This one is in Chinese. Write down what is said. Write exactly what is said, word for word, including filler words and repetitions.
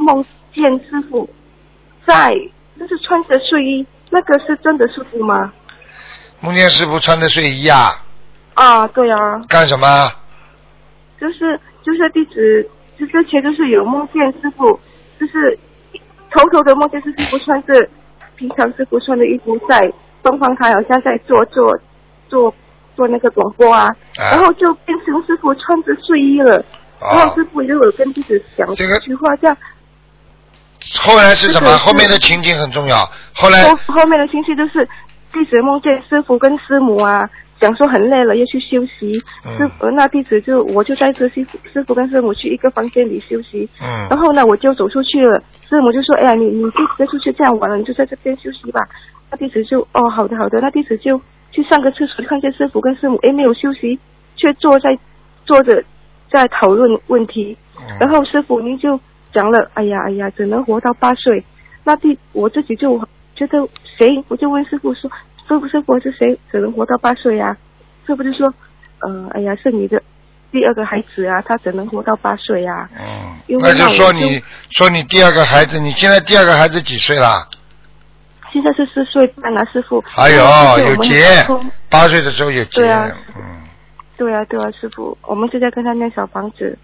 梦见师傅在就是穿着睡衣，那个是真的师傅吗？ 梦见师傅穿的睡衣啊？ 啊，对啊。 干什么？ 就是就是弟子就之前就是有梦见师傅，就是偷偷的梦见师傅穿着平常师傅穿的衣服在东方台，好像在做做做做那个广播啊，啊然后就变成师傅穿着睡衣了，啊、然后师傅就有跟弟子讲这句话，这样。 后来是什么？后面的情景很重要。后来后后面的情绪就是弟子梦见师傅跟师母啊。讲说很累了，要去休息。师、嗯、那弟子就我就带着师傅师傅跟师母去一个房间里休息。嗯。然后呢，我就走出去了。师母就说：“哎呀，你你弟子出去这样晚了，你就在这边休息吧。”那弟子就哦，好的好的。那弟子就去上个厕所，看见师傅跟师母哎没有休息，却坐在坐着在讨论问题。嗯。然后师傅您就讲了：“哎呀哎呀，只能活到八岁。”那弟我自己就觉得谁，我就问师傅说。师傅，师傅是谁？只能活到八岁啊？师傅就说，呃，哎呀，是你的第二个孩子啊，他只能活到八岁啊。 嗯，那就说你说你第二个孩子，你现在第二个孩子几岁啦？ 现在是四岁半啊，师傅。 还有有结，八岁的时候有结。 对啊， 嗯。 对啊，对啊，师傅，我们现在跟他念小房子。